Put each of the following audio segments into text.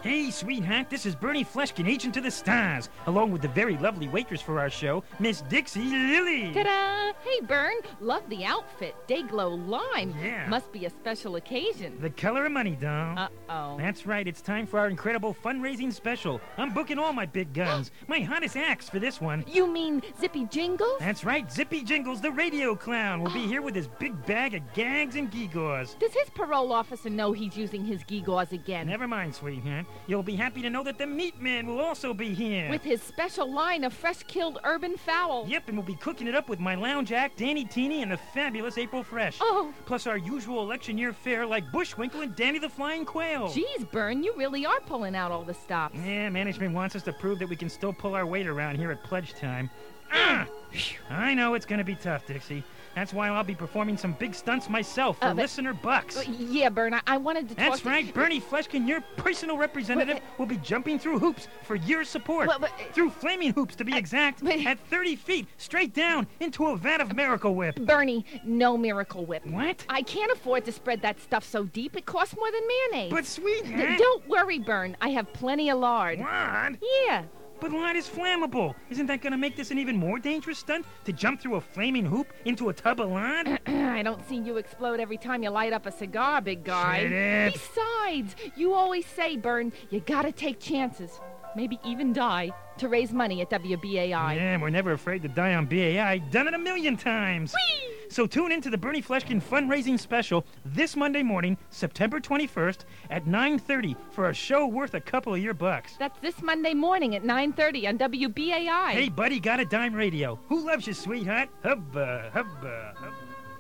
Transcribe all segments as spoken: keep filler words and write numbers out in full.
Hey, sweetheart, this is Bernie Fleshkin, Agent of the Stars, along with the very lovely waitress for our show, Miss Dixie Lilly. Ta-da! Hey, Bern, love the outfit. Dayglow lime. Yeah. Must be a special occasion. The color of money, doll. Uh-oh. That's right, it's time for our incredible fundraising special. I'm booking all my big guns. My hottest acts for this one. You mean Zippy Jingles? That's right, Zippy Jingles, the radio clown, will be here with his big bag of gags and gewgaws. Does his parole officer know he's using his gewgaws again? Never mind, sweetheart. You'll be happy to know that the Meat Man will also be here. With his special line of fresh-killed urban fowl. Yep, and we'll be cooking it up with my lounge act, Danny Teeny, and the fabulous April Fresh. Oh. Plus our usual election year fare like Bushwinkle and Danny the Flying Quail. Geez, Bern, you really are pulling out all the stops. Yeah, management wants us to prove that we can still pull our weight around here at pledge time. Ah! I know it's going to be tough, Dixie. That's why I'll be performing some big stunts myself for Uh, but- listener bucks. Uh, yeah, Bern, I, I wanted to talk That's to- right, Bernie Fleshkin, your personal representative, But- will be jumping through hoops for your support. Well, but- through flaming hoops, to be Uh, exact, but- at thirty feet, straight down into a vat of Miracle Whip. Bernie, no Miracle Whip. What? I can't afford to spread that stuff so deep it costs more than mayonnaise. But, D- sweetheart... don't worry, Bern. I have plenty of lard. Lard? Yeah. But lard is flammable. Isn't that going to make this an even more dangerous stunt? To jump through a flaming hoop into a tub of lard? I don't see you explode every time you light up a cigar, big guy. Shut up. Besides, you always say, Bern, you gotta take chances. Maybe even die to raise money at W B A I. Yeah, we're never afraid to die on B A I. Done it a million times. Whee! So tune in to the Bernie Fleshkin fundraising special this Monday morning, September twenty-first at nine thirty for a show worth a couple of your bucks. That's this Monday morning at nine thirty on W B A I. Hey, buddy, got a dime radio. Who loves you, sweetheart? Hubba, hubba, hubba.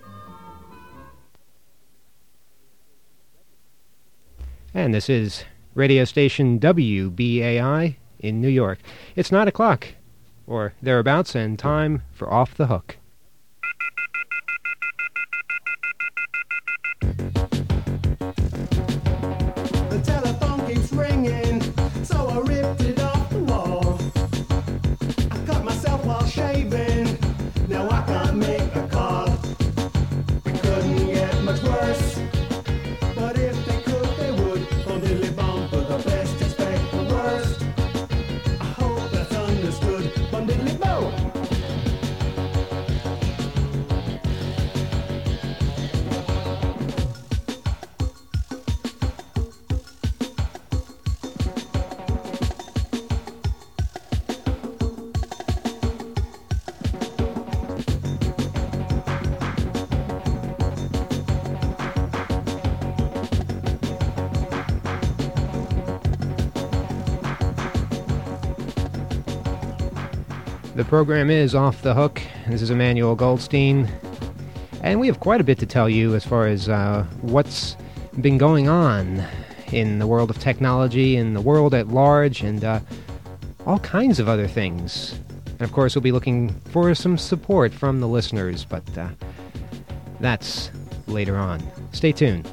And this is radio station W B A I in New York. It's nine o'clock, or thereabouts, and time for Off the Hook. The telephone keeps ringing, so I ripped it off the wall. I cut myself while shaving, now I can't make a call. It couldn't get much worse, but if they could, they would. Bum diddly bum, for the best expect the worst. I hope that's understood. Bum diddly bum. The program is Off the Hook. This is Emmanuel Goldstein. And we have quite a bit to tell you as far as uh, what's been going on in the world of technology, in the world at large, and uh, all kinds of other things. And of course, we'll be looking for some support from the listeners, but uh, that's later on. Stay tuned.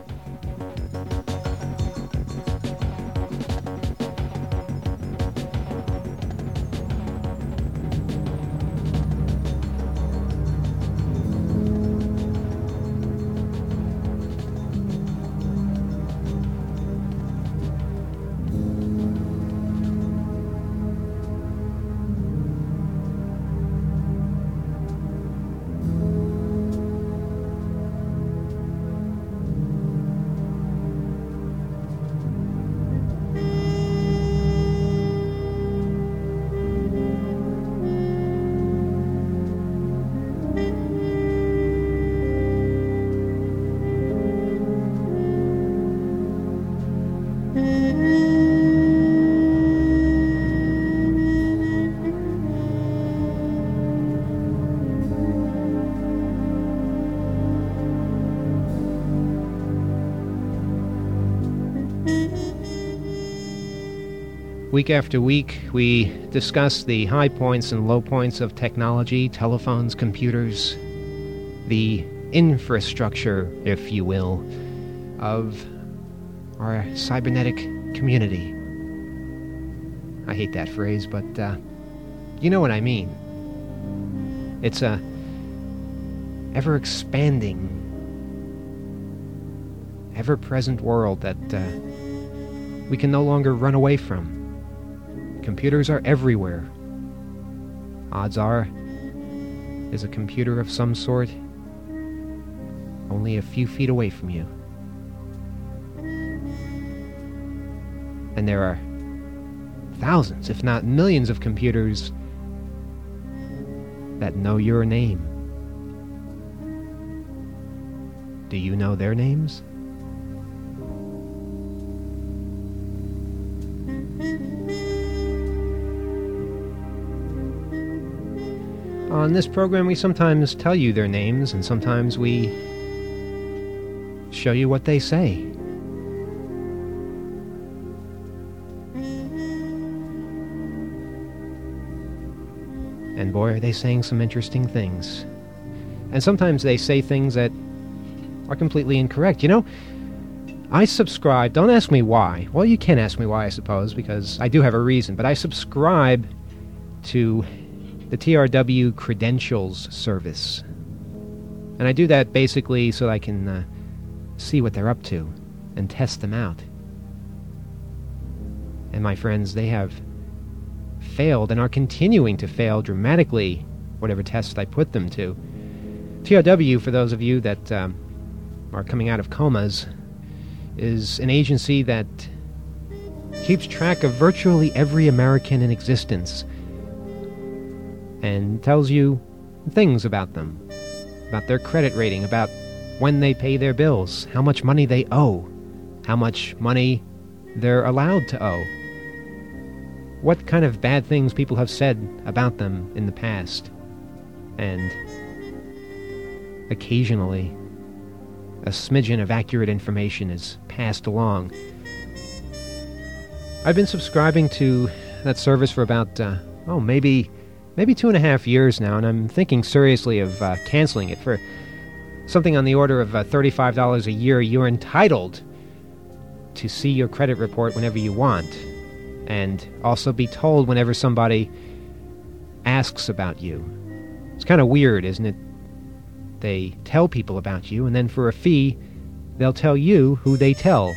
Week after week, we discuss the high points and low points of technology, telephones, computers, the infrastructure, if you will, of our cybernetic community. I hate that phrase, but uh, you know what I mean. It's a ever-expanding, ever-present world that uh, we can no longer run away from. Computers are everywhere. Odds are, there's a computer of some sort only a few feet away from you. And there are thousands, if not millions, of computers that know your name. Do you know their names? On this program, we sometimes tell you their names, and sometimes we show you what they say. And boy, are they saying some interesting things. And sometimes they say things that are completely incorrect. You know, I subscribe, don't ask me why. Well, you can ask me why, I suppose, because I do have a reason, but I subscribe to the T R W Credentials service. And I do that basically so I can uh, see what they're up to and test them out. And my friends, they have failed and are continuing to fail dramatically, whatever tests I put them to. T R W, for those of you that um, are coming out of comas, is an agency that keeps track of virtually every American in existence and tells you things about them, about their credit rating, about when they pay their bills, how much money they owe, how much money they're allowed to owe, what kind of bad things people have said about them in the past, and occasionally a smidgen of accurate information is passed along. I've been subscribing to that service for about, uh, oh, maybe maybe two and a half years now, and I'm thinking seriously of uh, canceling it. For something on the order of uh, thirty-five dollars a year, you're entitled to see your credit report whenever you want, and also be told whenever somebody asks about you. It's kind of weird, isn't it? They tell people about you, and then for a fee, they'll tell you who they tell.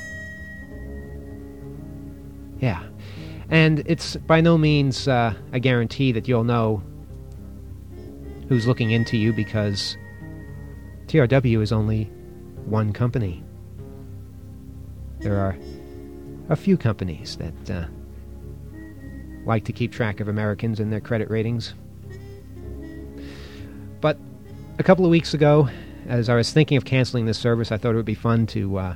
Yeah. And it's by no means uh, a guarantee that you'll know who's looking into you, because T R W is only one company. There are a few companies that uh, like to keep track of Americans and their credit ratings. But a couple of weeks ago, as I was thinking of canceling this service, I thought it would be fun to uh,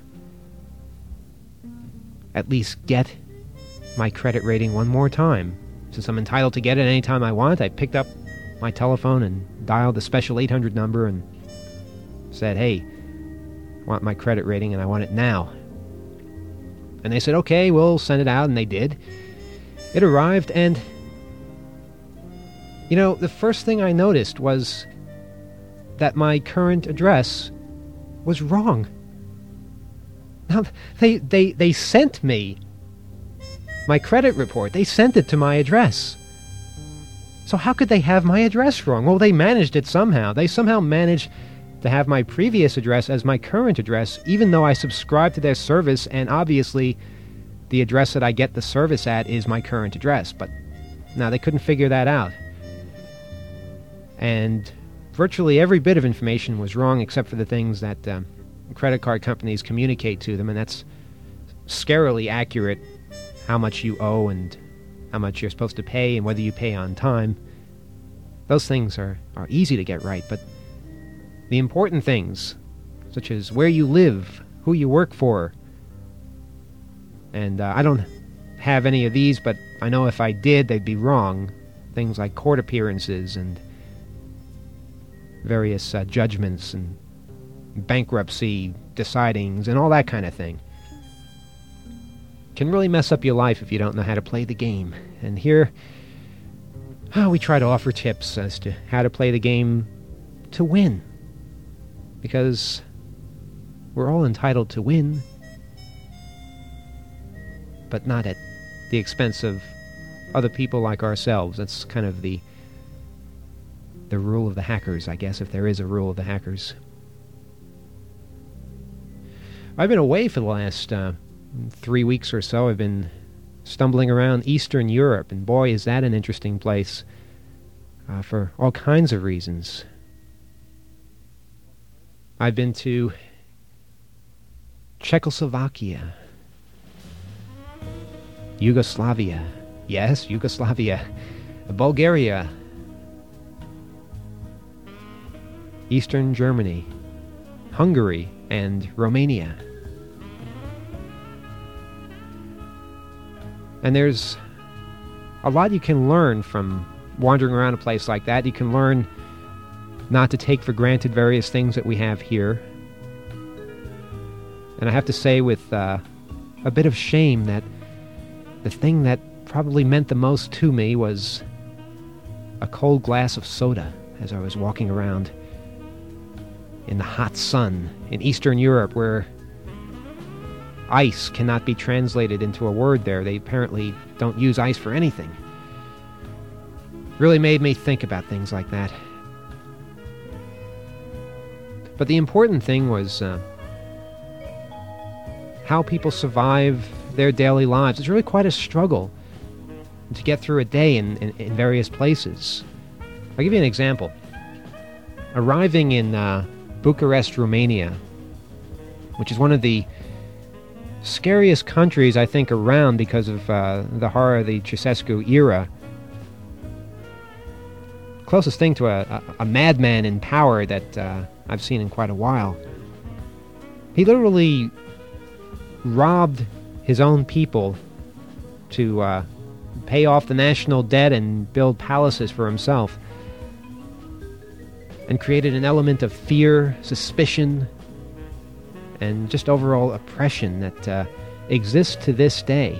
at least get my credit rating one more time. Since I'm entitled to get it anytime I want, I picked up my telephone and dialed the special eight hundred number and said, hey, I want my credit rating and I want it now. And they said, okay, we'll send it out, and they did. It arrived, and you know, the first thing I noticed was that my current address was wrong. Now, they, they, they sent me my credit report. They sent it to my address. So how could they have my address wrong? Well, they managed it somehow. They somehow managed to have my previous address as my current address, even though I subscribe to their service, and obviously the address that I get the service at is my current address. But now they couldn't figure that out. And virtually every bit of information was wrong except for the things that um, credit card companies communicate to them, and that's scarily accurate. How much you owe and how much you're supposed to pay and whether you pay on time. Those things are, are easy to get right, but the important things, such as where you live, who you work for, and uh, I don't have any of these, but I know if I did, they'd be wrong. Things like court appearances and various uh, judgments and bankruptcy decidings and all that kind of thing can really mess up your life if you don't know how to play the game. And here, oh, we try to offer tips as to how to play the game to win. Because we're all entitled to win, but not at the expense of other people like ourselves. That's kind of the the rule of the hackers, I guess, if there is a rule of the hackers. I've been away for the last uh, three weeks or so, I've been stumbling around Eastern Europe, and boy, is that an interesting place uh, for all kinds of reasons. I've been to Czechoslovakia, Yugoslavia, yes, Yugoslavia, Bulgaria, Eastern Germany, Hungary, and Romania. And there's a lot you can learn from wandering around a place like that. You can learn not to take for granted various things that we have here. And I have to say with uh, a bit of shame that the thing that probably meant the most to me was a cold glass of soda as I was walking around in the hot sun in Eastern Europe, where ice cannot be translated into a word there. They apparently don't use ice for anything. Really made me think about things like that. But the important thing was uh, how people survive their daily lives. It's really quite a struggle to get through a day in, in, in various places. I'll give you an example. Arriving in uh, Bucharest, Romania, which is one of the scariest countries, I think, around because of uh, the horror of the Ceausescu era. Closest thing to a, a, a madman in power that uh, I've seen in quite a while. He literally robbed his own people to uh, pay off the national debt and build palaces for himself, and created an element of fear, suspicion, and just overall oppression that uh, exists to this day.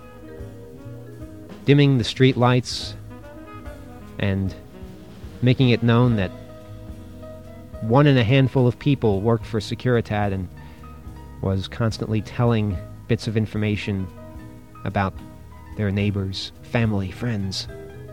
Dimming the street lights and making it known that one in a handful of people worked for Securitat and was constantly telling bits of information about their neighbors, family, friends.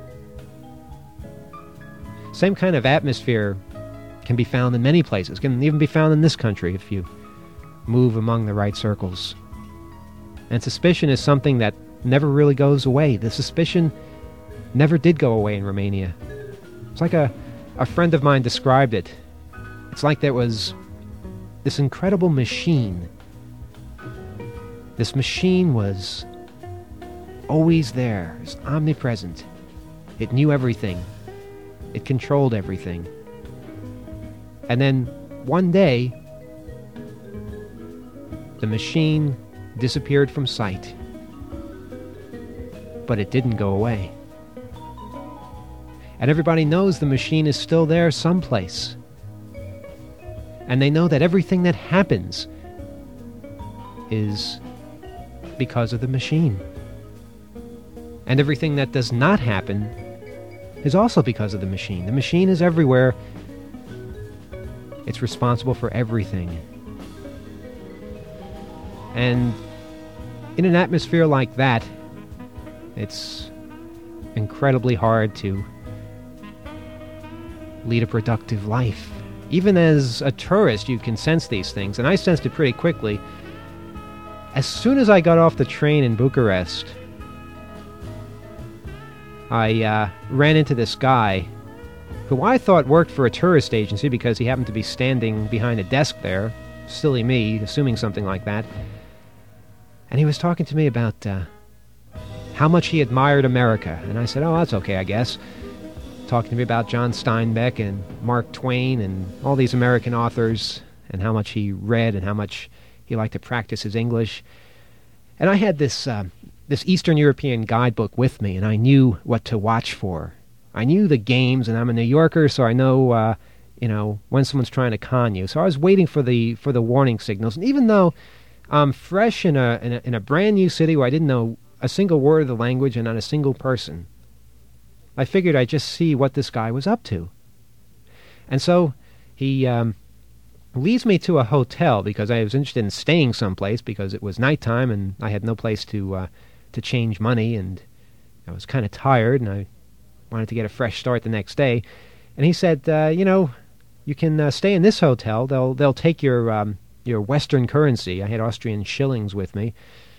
Same kind of atmosphere can be found in many places, can even be found in this country if you move among the right circles. And suspicion is something that never really goes away. The suspicion never did go away in Romania. It's like a, a friend of mine described it. It's like there was this incredible machine. This machine was always there. It was omnipresent. It knew everything. It controlled everything. And then one day, the machine disappeared from sight. But it didn't go away. And everybody knows the machine is still there someplace. And they know that everything that happens is because of the machine. And everything that does not happen is also because of the machine. The machine is everywhere. It's responsible for everything. And in an atmosphere like that, it's incredibly hard to lead a productive life. Even as a tourist, you can sense these things, and I sensed it pretty quickly. As soon as I got off the train in Bucharest, I uh, ran into this guy who I thought worked for a tourist agency because he happened to be standing behind a desk there. Silly me, assuming something like that. And he was talking to me about uh, how much he admired America. And I said, oh, that's okay, I guess. Talking to me about John Steinbeck and Mark Twain and all these American authors and how much he read and how much he liked to practice his English. And I had this uh, this Eastern European guidebook with me, and I knew what to watch for. I knew the games, and I'm a New Yorker, so I know, uh, you know, when someone's trying to con you. So I was waiting for the for the warning signals. And even though I'm fresh in a in a, in a brand new city where I didn't know a single word of the language and not a single person, I figured I'd just see what this guy was up to. And so he um, leads me to a hotel because I was interested in staying someplace because it was nighttime and I had no place to uh, to change money, and I was kind of tired and I wanted to get a fresh start the next day. And he said, uh, you know, you can uh, stay in this hotel. They'll they'll take your um, your Western currency. I had Austrian shillings with me.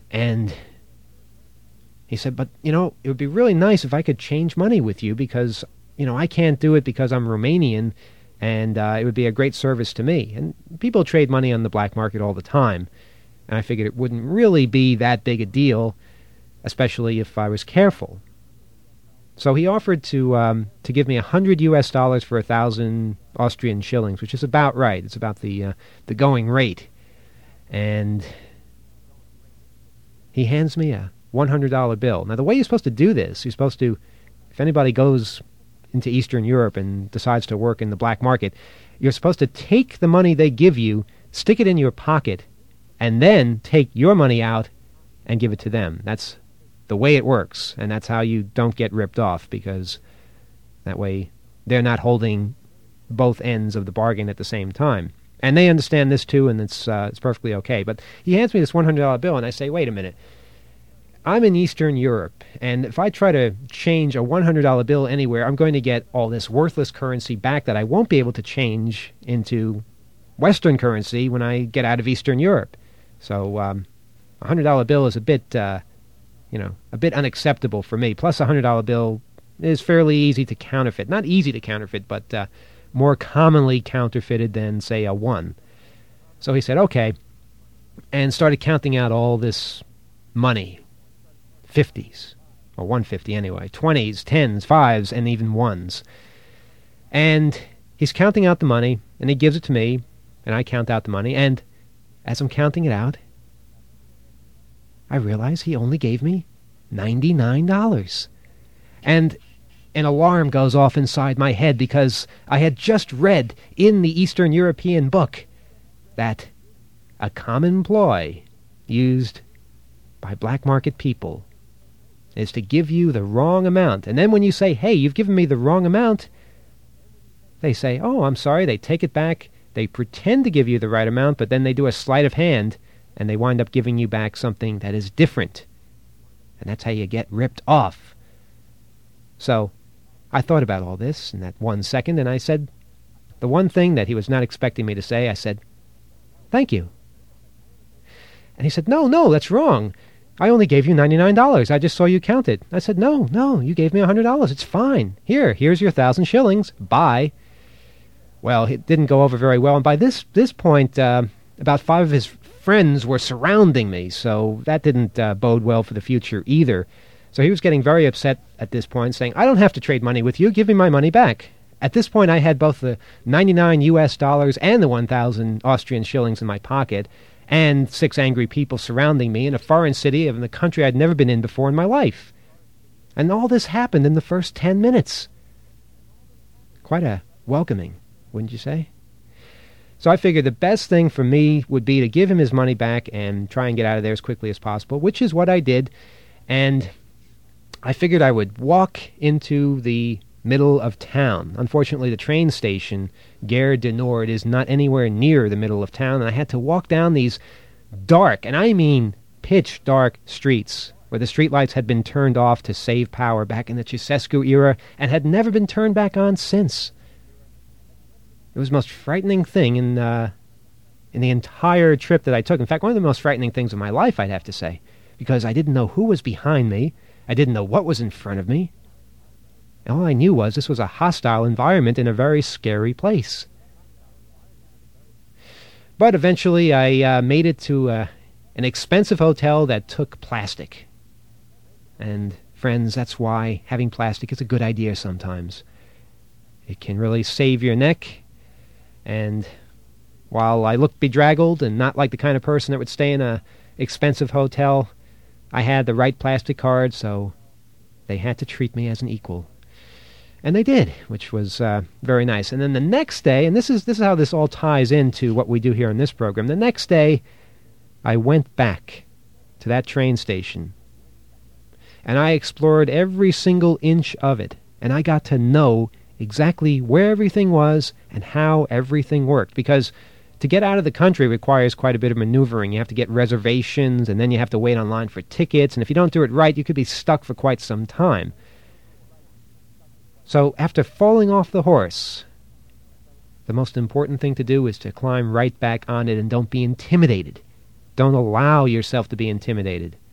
And he said, but, you know, it would be really nice if I could change money with you because, you know, I can't do it because I'm Romanian, and uh, it would be a great service to me. And people trade money on the black market all the time, and I figured it wouldn't really be that big a deal, especially if I was careful. So he offered to um, to give me one hundred U S dollars for one thousand Austrian shillings, which is about right. It's about the uh, the going rate. And he hands me a one hundred dollar bill. Now, the way you're supposed to do this, you're supposed to, if anybody goes into Eastern Europe and decides to work in the black market, you're supposed to take the money they give you, stick it in your pocket, and then take your money out and give it to them. That's the way it works, and that's how you don't get ripped off, because that way they're not holding both ends of the bargain at the same time. And they understand this too, and it's uh, it's perfectly okay. But he hands me this one hundred dollar bill, and I say, wait a minute. I'm in Eastern Europe, and if I try to change a one hundred dollar bill anywhere, I'm going to get all this worthless currency back that I won't be able to change into Western currency when I get out of Eastern Europe. So um, a one hundred dollar bill is a bit... Uh, you know, a bit unacceptable for me. Plus, a one hundred dollar bill is fairly easy to counterfeit. Not easy to counterfeit, but uh, more commonly counterfeited than, say, a one. So he said, okay, and started counting out all this money. fifties, or one hundred fifty anyway, twenties, tens, fives, and even ones. And he's counting out the money, and he gives it to me, and I count out the money, and as I'm counting it out, I realize he only gave me ninety-nine dollars. And an alarm goes off inside my head because I had just read in the Eastern European book that a common ploy used by black market people is to give you the wrong amount. And then when you say, hey, you've given me the wrong amount, they say, oh, I'm sorry, they take it back. They pretend to give you the right amount, but then they do a sleight of hand, and they wind up giving you back something that is different. And that's how you get ripped off. So I thought about all this in that one second, and I said the one thing that he was not expecting me to say. I said, thank you. And he said, no, no, that's wrong. I only gave you ninety-nine dollars. I just saw you count it. I said, no, no, you gave me one hundred dollars. It's fine. Here, here's your one thousand shillings. Bye. Well, it didn't go over very well. And by this, this point, uh, about five of his friends were surrounding me, so that didn't uh, bode well for the future either. So he was getting very upset at this point, saying, I don't have to trade money with you. Give me my money back. At this point, I had both the ninety-nine U S dollars and the one thousand Austrian shillings in my pocket, and six angry people surrounding me in a foreign city in a country I'd never been in before in my life. And all this happened in the first ten minutes. Quite a welcoming, wouldn't you say? So I figured the best thing for me would be to give him his money back and try and get out of there as quickly as possible, which is what I did. And I figured I would walk into the middle of town. Unfortunately, the train station, Gare du Nord, is not anywhere near the middle of town, and I had to walk down these dark, and I mean pitch dark streets, where the streetlights had been turned off to save power back in the Ceausescu era and had never been turned back on since. It was the most frightening thing in uh, in the entire trip that I took. In fact, one of the most frightening things of my life, I'd have to say, because I didn't know who was behind me. I didn't know what was in front of me. All I knew was this was a hostile environment in a very scary place. But eventually I uh, made it to uh, an expensive hotel that took plastic. And, friends, that's why having plastic is a good idea sometimes. It can really save your neck. And while I looked bedraggled and not like the kind of person that would stay in a expensive hotel, I had the right plastic card, so they had to treat me as an equal. And they did, which was uh, very nice. And then the next day, and this is this is how this all ties into what we do here on this program, the next day I went back to that train station, and I explored every single inch of it, and I got to know exactly where everything was and how everything worked, because to get out of the country requires quite a bit of maneuvering. You have to get reservations, and then you have to wait online for tickets, and if you don't do it right, you could be stuck for quite some time. So after falling off the horse, the most important thing to do is to climb right back on it and don't be intimidated. Don't allow yourself to be intimidated.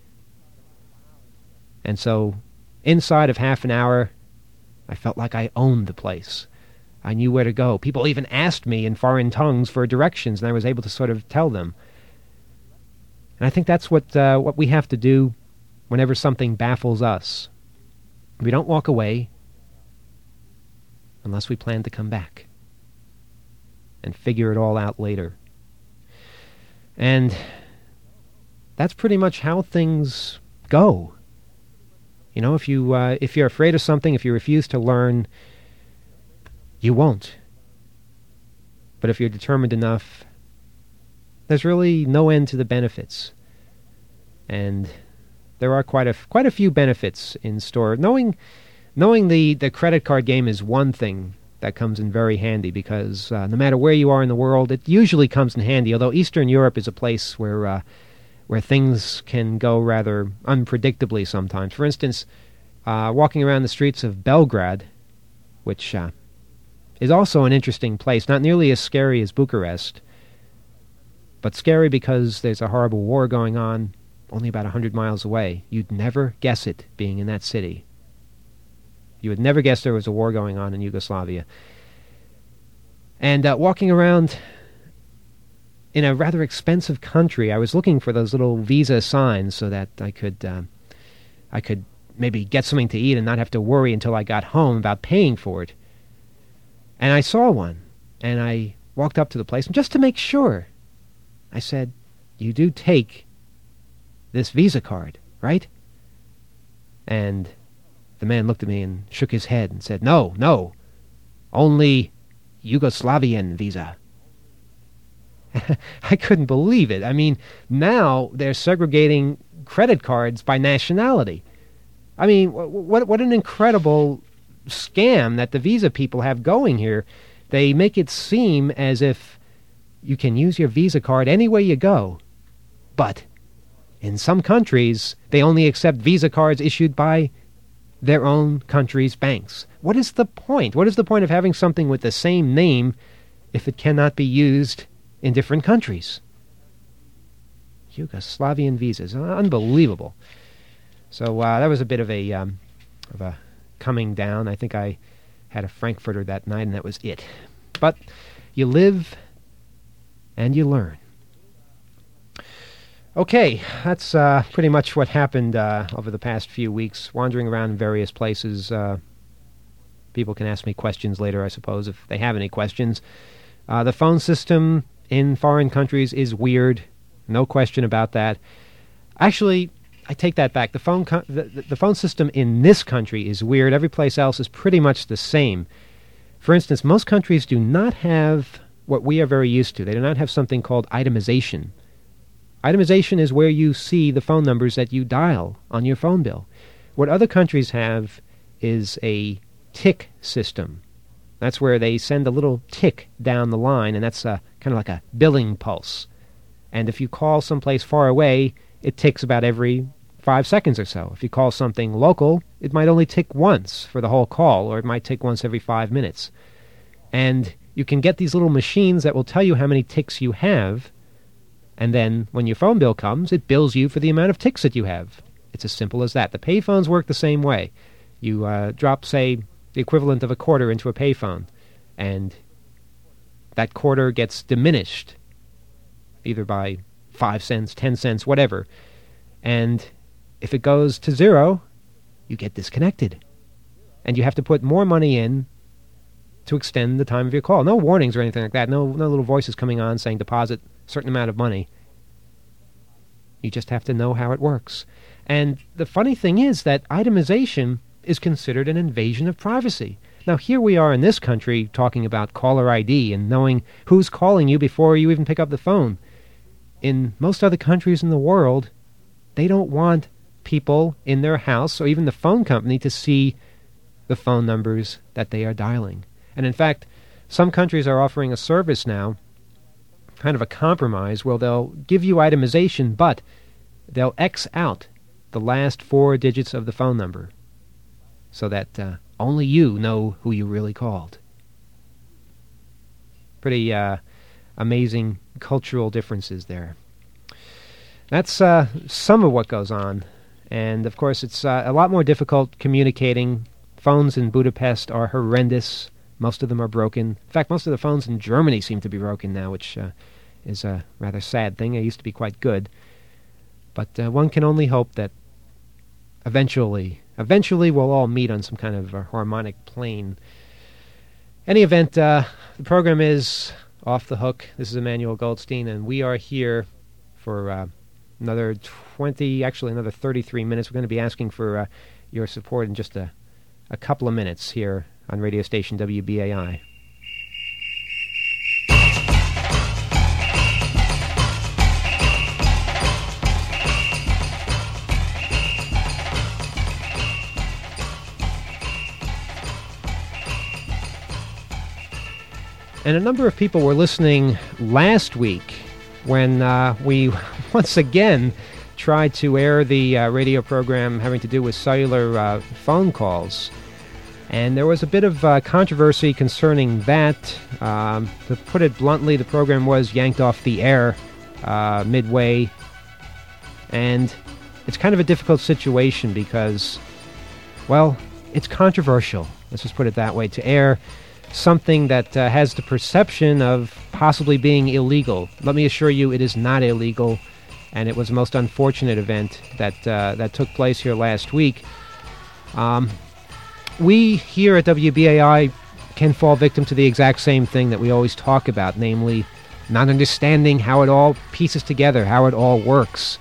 And so, inside of half an hour, I felt like I owned the place. I knew where to go. People even asked me in foreign tongues for directions, and I was able to sort of tell them. And I think that's what uh, what we have to do whenever something baffles us. We don't walk away unless we plan to come back and figure it all out later. And that's pretty much how things go. You know, if you uh, if you're afraid of something, if you refuse to learn, you won't. But if you're determined enough, there's really no end to the benefits. And there are quite a quite a few benefits in store. Knowing knowing the, the credit card game is one thing that comes in very handy, because uh, no matter where you are in the world, it usually comes in handy, although Eastern Europe is a place where uh, where things can go rather unpredictably sometimes. For instance, uh, walking around the streets of Belgrade, which uh, is also an interesting place, not nearly as scary as Bucharest, but scary because there's a horrible war going on only about a hundred miles away. You'd never guess it being in that city. You would never guess there was a war going on in Yugoslavia. And uh, walking around in a rather expensive country, I was looking for those little visa signs so that I could, uh, I could maybe get something to eat and not have to worry until I got home about paying for it. And I saw one, and I walked up to the place, and just to make sure, I said, "You do take this Visa card, right?" And the man looked at me and shook his head and said, "No, no, only Yugoslavian Visa." I couldn't believe it. I mean, now they're segregating credit cards by nationality. I mean, what what an incredible scam that the Visa people have going here. They make it seem as if you can use your Visa card any way you go. But in some countries, they only accept Visa cards issued by their own country's banks. What is the point? What is the point of having something with the same name if it cannot be used in different countries? Yugoslavian visas. Unbelievable. So uh, that was a bit of a, um, of a coming down. I think I had a Frankfurter that night, and that was it. But you live and you learn. Okay, that's uh, pretty much what happened uh, over the past few weeks, wandering around in various places. Uh, people can ask me questions later, I suppose, if they have any questions. Uh, the phone system in foreign countries is weird, no question about that. Actually, I take that back. The phone co- the, the phone system in this country is weird. Every place else is pretty much the same. For instance, most countries do not have what we are very used to. They do not have something called itemization. Itemization is where you see the phone numbers that you dial on your phone bill. What other countries have is a tick system. That's where they send a little tick down the line, and that's a, kind of like a billing pulse. And if you call someplace far away, it ticks about every five seconds or so. If you call something local, it might only tick once for the whole call, or it might tick once every five minutes. And you can get these little machines that will tell you how many ticks you have, and then when your phone bill comes, it bills you for the amount of ticks that you have. It's as simple as that. The payphones work the same way. You uh, drop, say, the equivalent of a quarter into a payphone, and that quarter gets diminished, either by five cents, ten cents, whatever. And if it goes to zero, you get disconnected. And you have to put more money in to extend the time of your call. No warnings or anything like that. No, no little voices coming on saying deposit a certain amount of money. You just have to know how it works. And the funny thing is that itemization is considered an invasion of privacy. Now, here we are in this country talking about caller I D and knowing who's calling you before you even pick up the phone. In most other countries in the world, they don't want people in their house or even the phone company to see the phone numbers that they are dialing. And in fact, some countries are offering a service now, kind of a compromise, where they'll give you itemization, but they'll X out the last four digits of the phone number so that uh, only you know who you really called. Pretty uh, amazing cultural differences there. That's uh, some of what goes on. And, of course, it's uh, a lot more difficult communicating. Phones in Budapest are horrendous. Most of them are broken. In fact, most of the phones in Germany seem to be broken now, which uh, is a rather sad thing. They used to be quite good. But uh, one can only hope that eventually, eventually we'll all meet on some kind of uh, harmonic plane. Any event, uh, the program is Off the Hook. This is Emmanuel Goldstein, and we are here for uh, another twenty, actually another thirty-three minutes. We're going to be asking for uh, your support in just a, a couple of minutes here on radio station W B A I. And a number of people were listening last week when uh, we once again tried to air the uh, radio program having to do with cellular uh, phone calls. And there was a bit of uh, controversy concerning that. Um, to put it bluntly, the program was yanked off the air uh, midway. And it's kind of a difficult situation because, well, it's controversial. Let's just put it that way. To air something that uh, has the perception of possibly being illegal. Let me assure you, it is not illegal, and it was a most unfortunate event that uh, that took place here last week. Um, we here at W B A I can fall victim to the exact same thing that we always talk about, namely not understanding how it all pieces together, how it all works.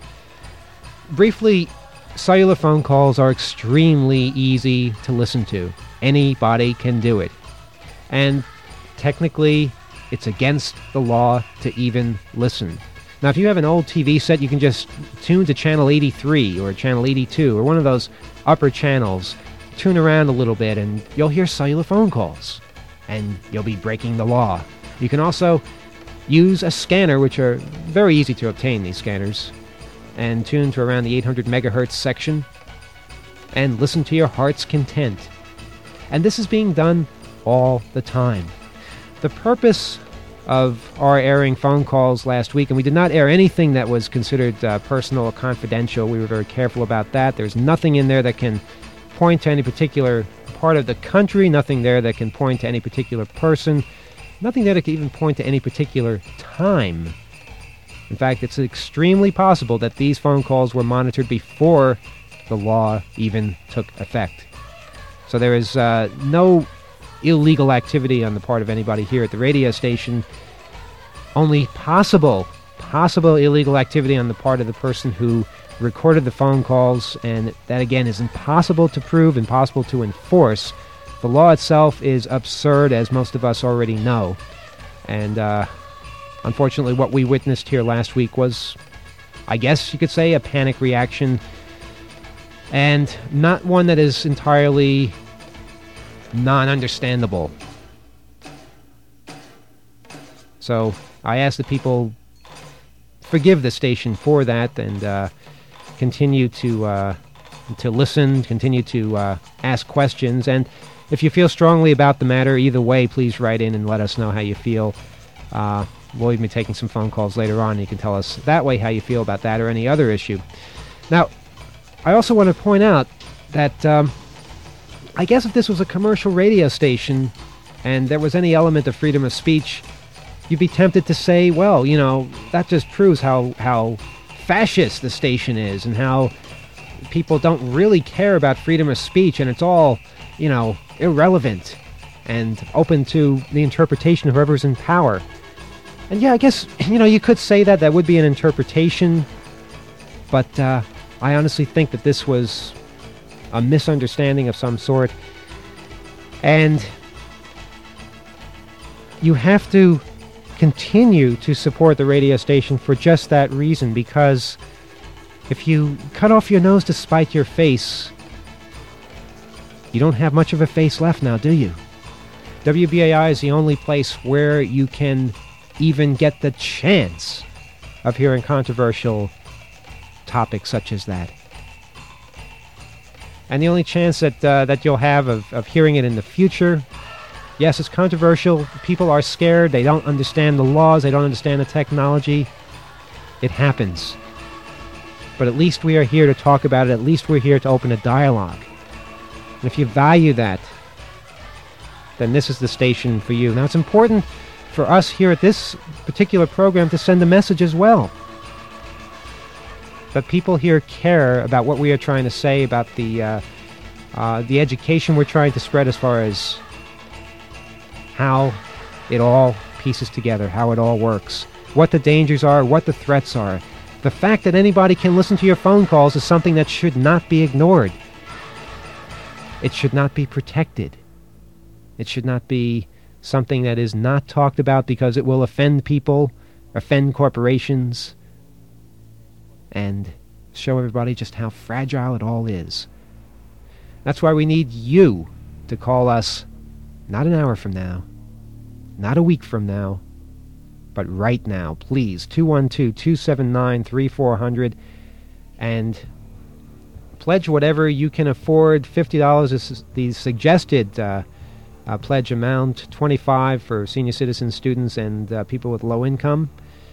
Briefly, cellular phone calls are extremely easy to listen to. Anybody can do it. And technically, it's against the law to even listen. Now, if you have an old T V set, you can just tune to channel eighty-three or channel eighty-two or one of those upper channels, tune around a little bit, and you'll hear cellular phone calls. And you'll be breaking the law. You can also use a scanner, which are very easy to obtain, these scanners, and tune to around the eight hundred megahertz section, and listen to your heart's content. And this is being done all the time. The purpose of our airing phone calls last week, and we did not air anything that was considered uh, personal or confidential. We were very careful about that. There's nothing in there that can point to any particular part of the country, nothing there that can point to any particular person, nothing there that can even point to any particular time. In fact, it's extremely possible that these phone calls were monitored before the law even took effect. So there is uh, no illegal activity on the part of anybody here at the radio station. Only possible, possible illegal activity on the part of the person who recorded the phone calls, and that again is impossible to prove, impossible to enforce. The law itself is absurd, as most of us already know. And uh, unfortunately, what we witnessed here last week was, I guess you could say, a panic reaction, and not one that is entirely non-understandable. So I ask that people forgive the station for that, and uh, continue to uh, to listen, continue to uh, ask questions, and if you feel strongly about the matter, either way, please write in and let us know how you feel. Uh, we'll even be taking some phone calls later on. You can tell us that way how you feel about that or any other issue. Now, I also want to point out that um, I guess if this was a commercial radio station and there was any element of freedom of speech, you'd be tempted to say, well, you know, that just proves how, how fascist the station is and how people don't really care about freedom of speech and it's all, you know, irrelevant and open to the interpretation of whoever's in power. And yeah, I guess, you know, you could say that. That would be an interpretation. But uh, I honestly think that this was a misunderstanding of some sort. And you have to continue to support the radio station for just that reason, because if you cut off your nose to spite your face, you don't have much of a face left now, do you? W B A I is the only place where you can even get the chance of hearing controversial topics such as that. And the only chance that uh, that you'll have of, of hearing it in the future, yes, it's controversial. People are scared. They don't understand the laws. They don't understand the technology. It happens. But at least we are here to talk about it. At least we're here to open a dialogue. And if you value that, then this is the station for you. Now, it's important for us here at this particular program to send a message as well. But people here care about what we are trying to say, about the uh, uh, the education we're trying to spread as far as how it all pieces together, how it all works, what the dangers are, what the threats are. The fact that anybody can listen to your phone calls is something that should not be ignored. It should not be protected. It should not be something that is not talked about because it will offend people, offend corporations, and show everybody just how fragile it all is. That's why we need you to call us not an hour from now, not a week from now, but right now, please. two one two, two seven nine, three four zero zero, and pledge whatever you can afford. fifty dollars is the suggested uh, uh, pledge amount, twenty-five dollars for senior citizen students and uh, people with low income.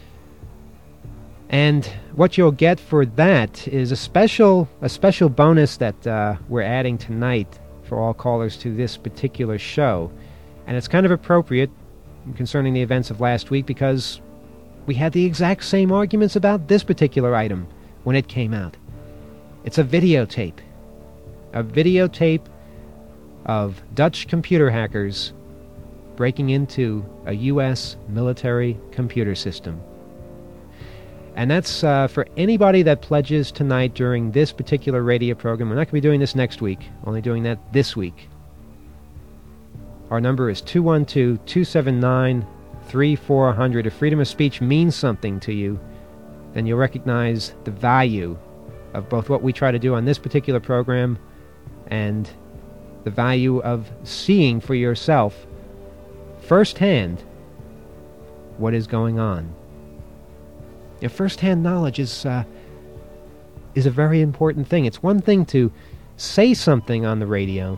And what you'll get for that is a special a special bonus that uh, we're adding tonight for all callers to this particular show. And it's kind of appropriate concerning the events of last week because we had the exact same arguments about this particular item when it came out. It's a videotape. A videotape of Dutch computer hackers breaking into a U S military computer system. And that's uh, for anybody that pledges tonight during this particular radio program. We're not going to be doing this next week, only doing that this week. Our number is two one two, two seven nine, three four zero zero. If freedom of speech means something to you, then you'll recognize the value of both what we try to do on this particular program and the value of seeing for yourself firsthand what is going on. Your firsthand knowledge is uh, is a very important thing. It's one thing to say something on the radio.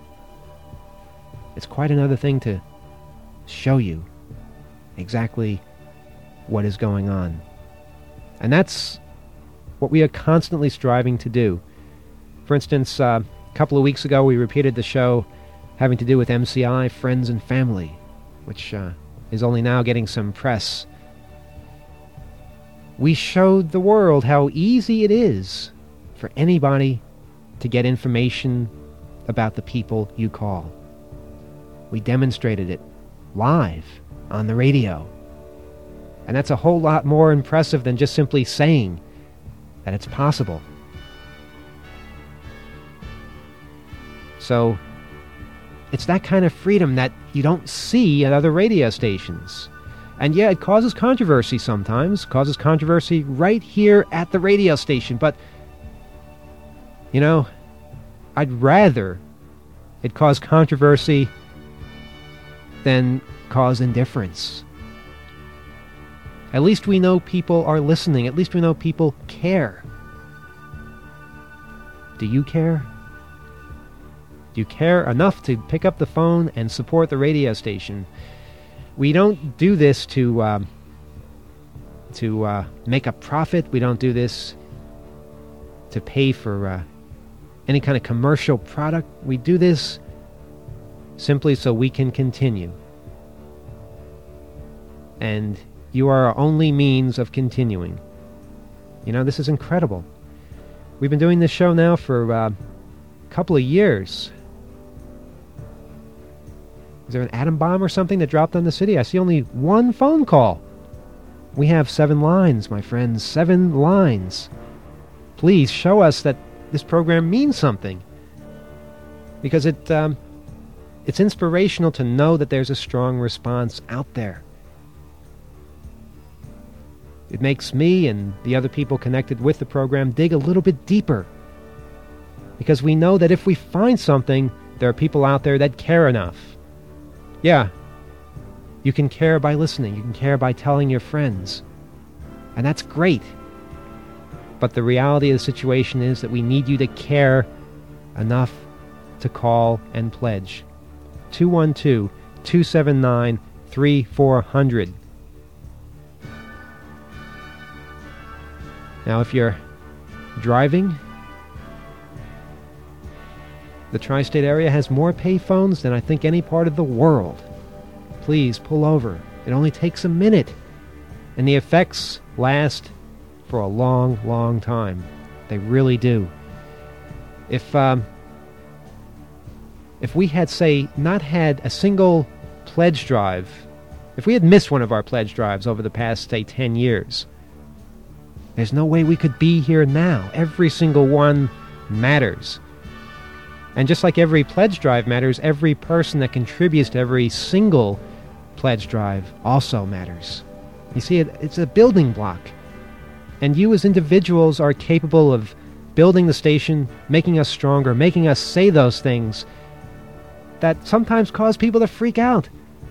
It's quite another thing to show you exactly what is going on. And that's what we are constantly striving to do. For instance, uh, a couple of weeks ago we repeated the show having to do with M C I, Friends and Family, which uh, is only now getting some press. We showed the world how easy it is for anybody to get information about the people you call. We demonstrated it live on the radio. And that's a whole lot more impressive than just simply saying that it's possible. So, it's that kind of freedom that you don't see at other radio stations. And yeah, it causes controversy sometimes, causes controversy right here at the radio station, but, you know, I'd rather it cause controversy than cause indifference. At least we know people are listening. At least we know people care. Do you care? Do you care enough to pick up the phone and support the radio station? We don't do this to uh, to uh, make a profit. We don't do this to pay for uh, any kind of commercial product. We do this simply so we can continue. And you are our only means of continuing. You know, this is incredible. We've been doing this show now for uh, a couple of years. Is there an atom bomb or something that dropped on the city? I see only one phone call. We have seven lines, my friends. Seven lines. Please show us that this program means something. Because it um, it's inspirational to know that there's a strong response out there. It makes me and the other people connected with the program dig a little bit deeper. Because we know that if we find something, there are people out there that care enough. Yeah, you can care by listening. You can care by telling your friends. And that's great. But the reality of the situation is that we need you to care enough to call and pledge. two one two, two seven nine, three four zero zero. Now, if you're driving. The tri-state area has more payphones than I think any part of the world. Please pull over. It only takes a minute. And the effects last for a long, long time. They really do. If, um, if we had, say, not had a single pledge drive, if we had missed one of our pledge drives over the past, say, ten years, there's no way we could be here now. Every single one matters. And just like every pledge drive matters, every person that contributes to every single pledge drive also matters. You see, it, it's a building block. And you as individuals are capable of building the station, making us stronger, making us say those things that sometimes cause people to freak out.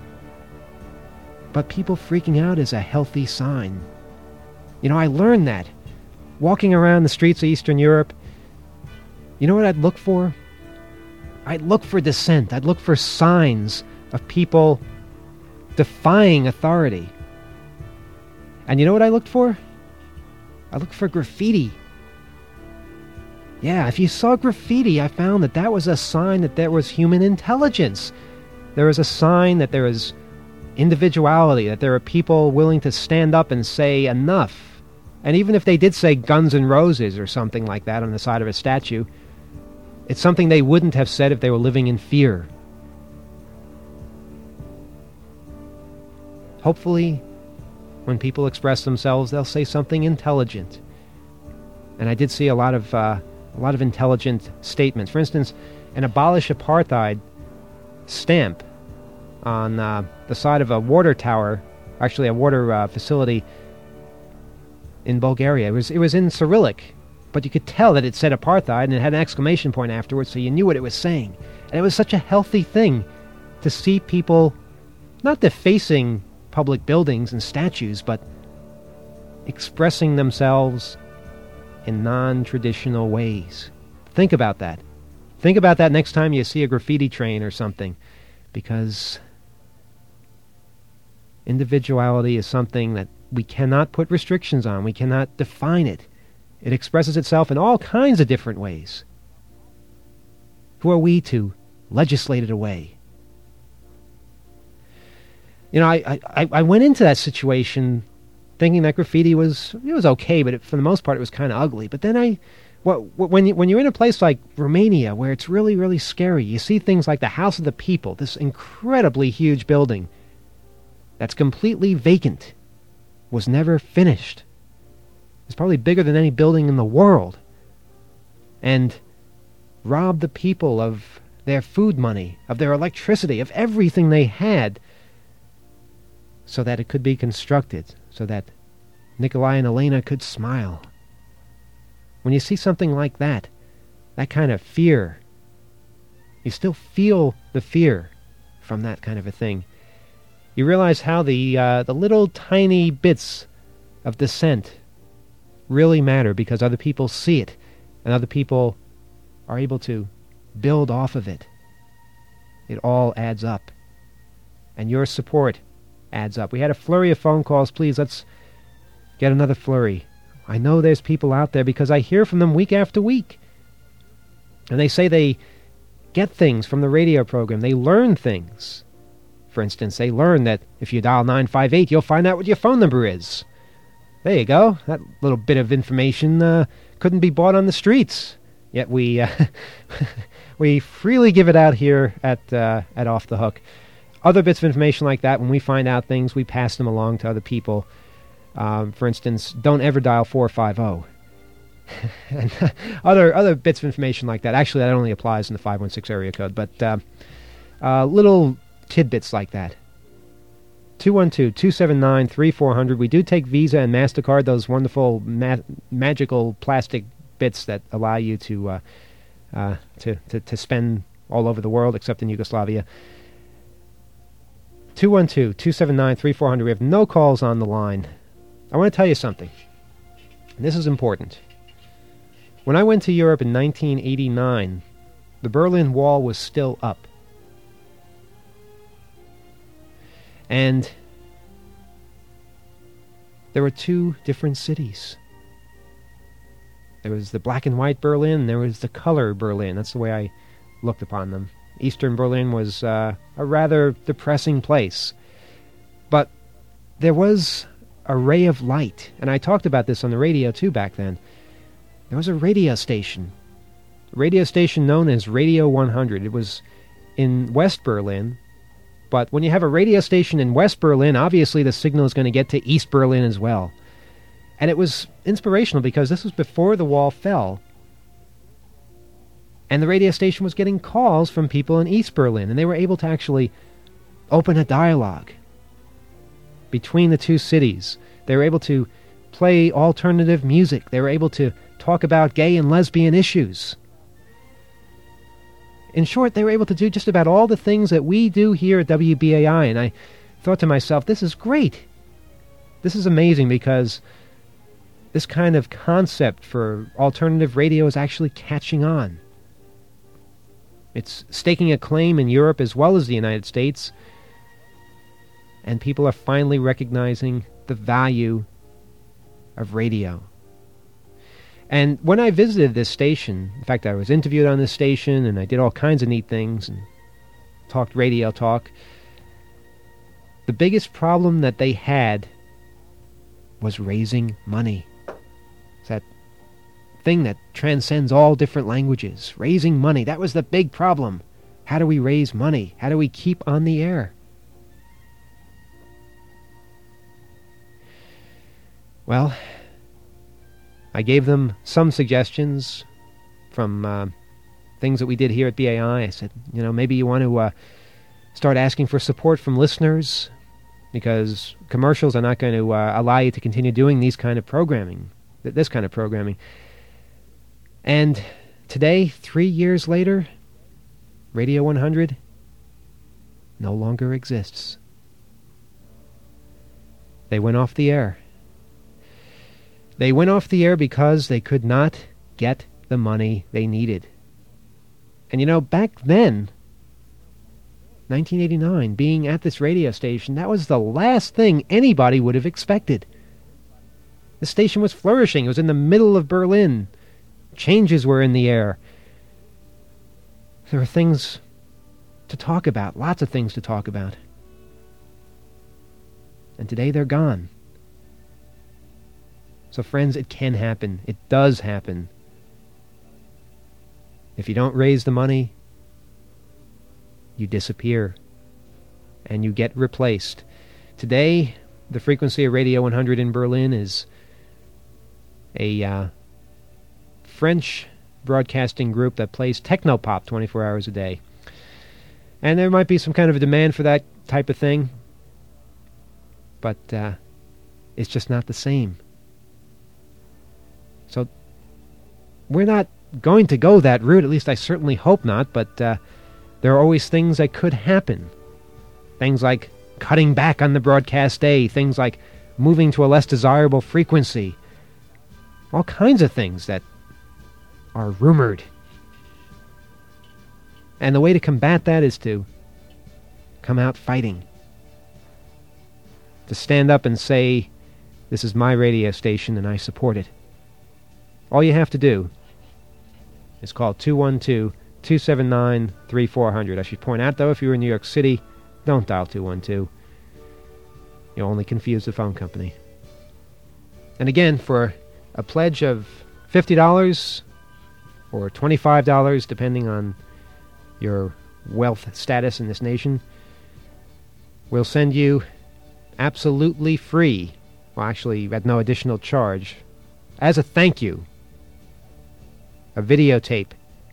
But people freaking out is a healthy sign. You know, I learned that. Walking around the streets of Eastern Europe, you know what I'd look for? I'd look for dissent. I'd look for signs of people defying authority. And you know what I looked for? I looked for graffiti. Yeah, if you saw graffiti, I found that that was a sign that there was human intelligence. There was a sign that there was individuality, that there are people willing to stand up and say enough. And even if they did say Guns N' Roses or something like that on the side of a statue, it's something they wouldn't have said if they were living in fear. Hopefully, when people express themselves, they'll say something intelligent. And I did see a lot of uh, a lot of intelligent statements. For instance, an abolish apartheid stamp on uh, the side of a water tower, actually a water uh, facility in Bulgaria. It was it was in Cyrillic, but you could tell that it said apartheid, and it had an exclamation point afterwards, so you knew what it was saying. And it was such a healthy thing to see people not defacing public buildings and statues, but expressing themselves in non-traditional ways. Think about that. Think about that next time you see a graffiti train or something, because individuality is something that we cannot put restrictions on. We cannot define it. It expresses itself in all kinds of different ways. Who are we to legislate it away? You know, I, I, I went into that situation thinking that graffiti was it was okay, but it, for the most part it was kind of ugly. But then I, what, when, you, when you're in a place like Romania where it's really, really scary, you see things like the House of the People, this incredibly huge building that's completely vacant, was never finished. It's probably bigger than any building in the world. And robbed the people of their food money, of their electricity, of everything they had, so that it could be constructed, so that Nikolai and Elena could smile. When you see something like that, that kind of fear, you still feel the fear from that kind of a thing. You realize how the uh, the little tiny bits of dissent really matter, because other people see it, and other people are able to build off of it. It all adds up. And your support adds up. We had a flurry of phone calls. Please, let's get another flurry. I know there's people out there, because I hear from them week after week. And they say they get things from the radio program. They learn things. For instance, they learn that if you dial nine five eight, you'll find out what your phone number is. There you go. That little bit of information uh, couldn't be bought on the streets. Yet we uh, we freely give it out here at uh, at Off the Hook. Other bits of information like that, when we find out things, we pass them along to other people. Um, for instance, don't ever dial four five zero. And other other bits of information like that. Actually, that only applies in the five one six area code, but uh, uh, little tidbits like that. two one two, two seven nine, three four zero zero. We do take Visa and MasterCard, those wonderful ma- magical plastic bits that allow you to, uh, uh, to, to, to spend all over the world except in Yugoslavia. two one two, two seven nine, three four zero zero. We have no calls on the line. I want to tell you something. And this is important. When I went to Europe in nineteen eighty-nine, the Berlin Wall was still up. And there were two different cities. There was the black and white Berlin, and there was the color Berlin. That's the way I looked upon them. Eastern Berlin was uh, a rather depressing place. But there was a ray of light, and I talked about this on the radio too back then. There was a radio station, a radio station known as Radio one hundred. It was in West Berlin, but when you have a radio station in West Berlin, obviously the signal is going to get to East Berlin as well. And it was inspirational because this was before the wall fell. And the radio station was getting calls from people in East Berlin, and they were able to actually open a dialogue between the two cities. They were able to play alternative music. They were able to talk about gay and lesbian issues. In short, they were able to do just about all the things that we do here at W B A I, and I thought to myself, this is great. This is amazing because this kind of concept for alternative radio is actually catching on. It's staking a claim in Europe as well as the United States, and people are finally recognizing the value of radio. And when I visited this station, in fact, I was interviewed on this station, and I did all kinds of neat things, and talked radio talk, the biggest problem that they had was raising money. It's that thing that transcends all different languages. Raising money, that was the big problem. How do we raise money? How do we keep on the air? Well, I gave them some suggestions from uh, things that we did here at B A I. I said, you know, maybe you want to uh, start asking for support from listeners, because commercials are not going to uh, allow you to continue doing these kind of programming, th- this kind of programming. And today, three years later, Radio one hundred no longer exists. They went off the air. They went off the air because they could not get the money they needed. And you know, back then, nineteen eighty-nine, being at this radio station, that was the last thing anybody would have expected. The station was flourishing. It was in the middle of Berlin. Changes were in the air. There were things to talk about, lots of things to talk about. And today they're gone. So friends, it can happen. It does happen. If you don't raise the money, you disappear. And you get replaced. Today, the frequency of Radio one hundred in Berlin is a uh, French broadcasting group that plays technopop twenty-four hours a day. And there might be some kind of a demand for that type of thing. But uh, it's just not the same. So we're not going to go that route, at least I certainly hope not, but uh, there are always things that could happen. Things like cutting back on the broadcast day, things like moving to a less desirable frequency. All kinds of things that are rumored. And the way to combat that is to come out fighting. To stand up and say, this is my radio station and I support it. All you have to do is call two one two, two seven nine, three four zero zero. I should point out, though, if you're in New York City, don't dial two one two. You'll only confuse the phone company. And again, for a pledge of fifty dollars or twenty-five dollars, depending on your wealth status in this nation, we'll send you absolutely free, well, actually, at no additional charge, as a thank you, a videotape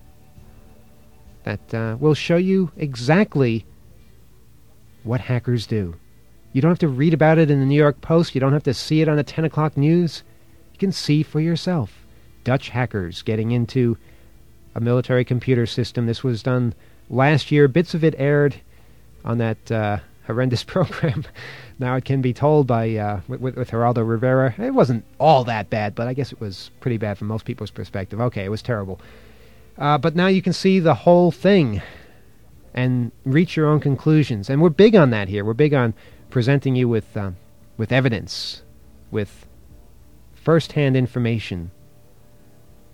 that uh, will show you exactly what hackers do. You don't have to read about it in the New York Post. You don't have to see it on the ten o'clock news. You can see for yourself. Dutch hackers getting into a military computer system. This was done last year. Bits of it aired on that uh, horrendous program. Now it can be told by uh, with, with Geraldo Rivera. It wasn't all that bad, but I guess it was pretty bad from most people's perspective. Okay, it was terrible. Uh, but now you can see the whole thing and reach your own conclusions. And we're big on that here. We're big on presenting you with uh, with evidence, with first-hand information.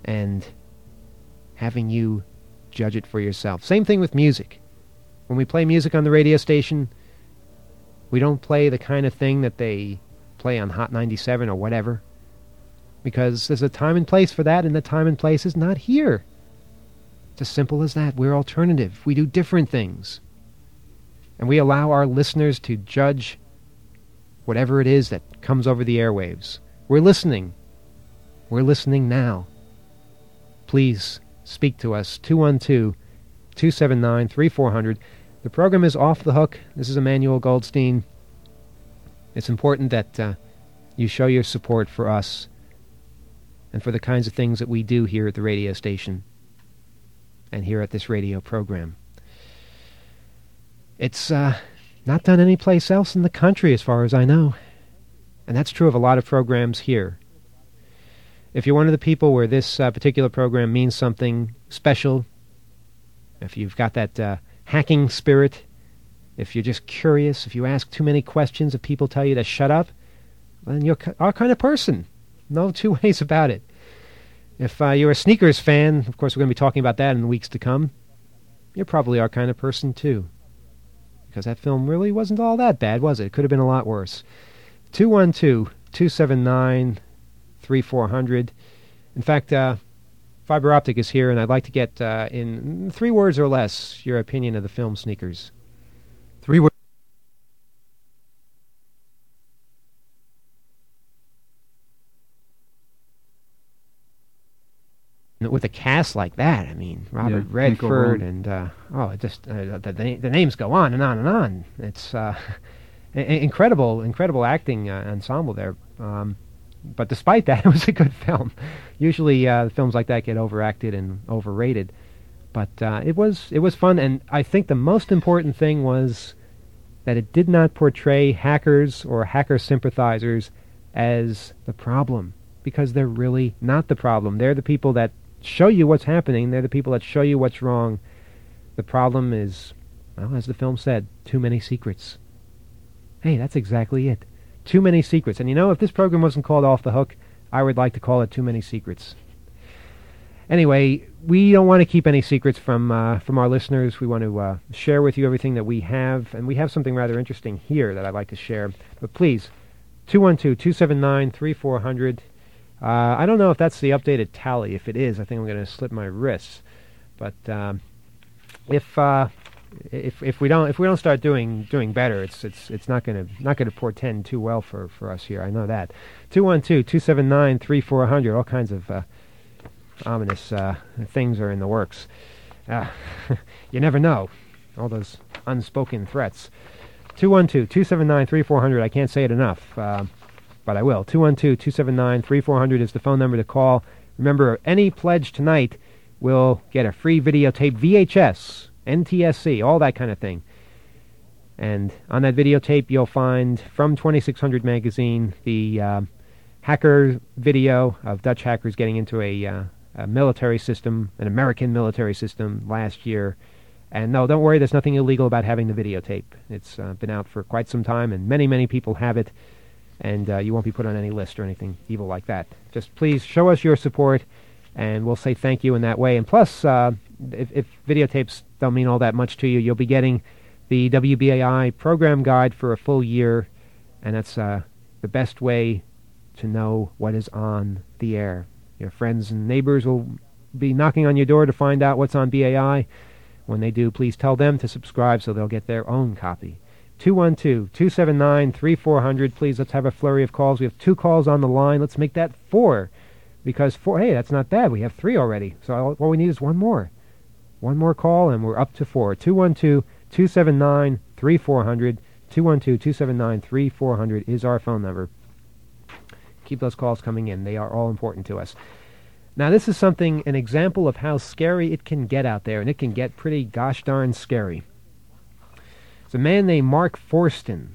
and having you judge it for yourself. Same thing with music. When we play music on the radio station, we don't play the kind of thing that they play on Hot ninety-seven or whatever, because there's a time and place for that, and the time and place is not here. It's as simple as that. We're alternative. We do different things. And we allow our listeners to judge whatever it is that comes over the airwaves. We're listening. We're listening now. Please speak to us, two one two, two seven nine, three four zero zero. The program is Off the Hook. This is Emmanuel Goldstein. It's important that uh, you show your support for us and for the kinds of things that we do here at the radio station and here at this radio program. It's uh, not done anyplace else in the country as far as I know. And that's true of a lot of programs here. If you're one of the people where this uh, particular program means something special, if you've got that uh, hacking spirit, if you're just curious, if you ask too many questions, if people tell you to shut up, then you're our kind of person. No two ways about it. If uh, you're a Sneakers fan, of course we're going to be talking about that in the weeks to come, you're probably our kind of person too. Because that film really wasn't all that bad, was it? It could have been a lot worse. two one two, two seven nine, three four zero zero. In fact, uh, Fiber Optic is here, and I'd like to get, uh, in three words or less, your opinion of the film Sneakers. Three words. With a cast like that, I mean, Robert Yeah, Redford and, uh, oh, it just, uh, the, the, the names go on and on and on. It's uh, incredible, incredible acting uh, ensemble there. Um, but despite that, it was a good film. Usually uh, films like that get overacted and overrated. But uh, it was it was fun, and I think the most important thing was that it did not portray hackers or hacker sympathizers as the problem, because they're really not the problem. They're the people that show you what's happening. They're the people that show you what's wrong. The problem is, well, as the film said, too many secrets. Hey, that's exactly it. Too many secrets. And you know, if this program wasn't called Off the Hook, I would like to call it Too Many Secrets. Anyway, we don't want to keep any secrets from uh, from our listeners. We want to uh, share with you everything that we have, and we have something rather interesting here that I'd like to share. But please, two one two, two seven nine, three four zero zero. Uh, I don't know if that's the updated tally. If it is, I think I'm going to slip my wrists. But um, if uh, if if we don't if we don't start doing doing better, it's it's it's not going to not going to portend too well for, for us here. I know that. two one two, two seven nine, three four zero zero. All kinds of uh, ominous uh, things are in the works. Uh, you never know. All those unspoken threats. two one two, two seven nine, three four zero zero. I can't say it enough. Uh, But I will. two one two, two seven nine, three four zero zero is the phone number to call. Remember, any pledge tonight will get a free videotape, V H S, N T S C, all that kind of thing. And on that videotape, you'll find, from twenty-six hundred magazine, the uh, hacker video of Dutch hackers getting into a, uh, a military system, an American military system, last year. And no, don't worry, there's nothing illegal about having the videotape. It's uh, been out for quite some time, and many, many people have it. And uh, you won't be put on any list or anything evil like that. Just please show us your support, and we'll say thank you in that way. And plus, uh, if, if videotapes don't mean all that much to you, you'll be getting the W B A I program guide for a full year, and that's uh, the best way to know what is on the air. Your friends and neighbors will be knocking on your door to find out what's on B A I. When they do, please tell them to subscribe so they'll get their own copy. two one two, two seven nine, three four zero zero. Please, let's have a flurry of calls. We have two calls on the line. Let's make that four. Because four, hey, that's not bad. We have three already. So all, all we need is one more. One more call, and we're up to four. two one two, two seven nine, three four zero zero. two one two, two seven nine, three four zero zero is our phone number. Keep those calls coming in. They are all important to us. Now, this is something, an example of how scary it can get out there, and it can get pretty gosh darn scary. It's a man named Mark Forston,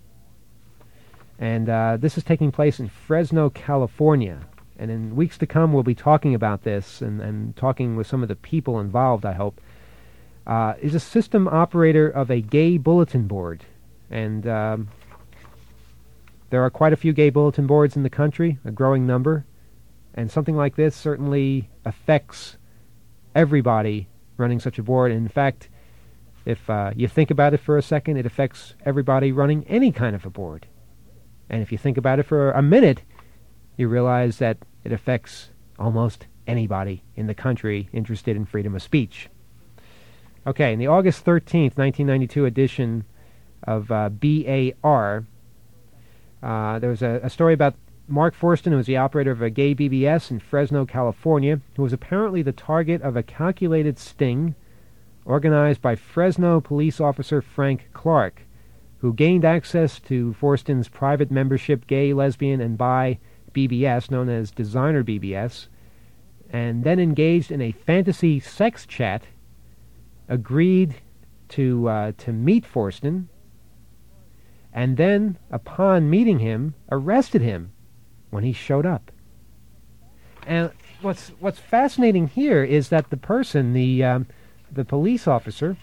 and uh, this is taking place in Fresno, California. And in weeks to come, we'll be talking about this and, and talking with some of the people involved, I hope. Uh, is a system operator of a gay bulletin board, and um, there are quite a few gay bulletin boards in the country, a growing number, And something like this certainly affects everybody running such a board. In fact, if uh, you think about it for a second, it affects everybody running any kind of a board. And if you think about it for a minute, you realize that it affects almost anybody in the country interested in freedom of speech. Okay, in the August thirteenth, nineteen ninety-two edition of uh, B A R, uh, there was a, a story about Mark Forston, who was the operator of a gay B B S in Fresno, California, who was apparently the target of a calculated sting organized by Fresno police officer Frank Clark, who gained access to Forston's private membership gay, lesbian, and bi B B S, known as Designer B B S, and then engaged in a fantasy sex chat, agreed to uh, to meet Forston, and then, upon meeting him, arrested him when he showed up. And what's what's fascinating here is that the person, the um, the police officer,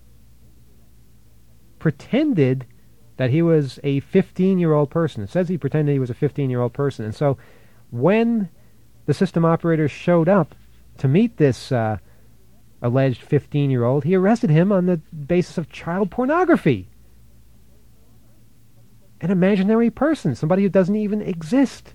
pretended that he was a fifteen-year-old person. It says he pretended he was a fifteen-year-old person. And so when the system operator showed up to meet this uh, alleged fifteen-year-old, he arrested him on the basis of child pornography. An imaginary person, somebody who doesn't even exist.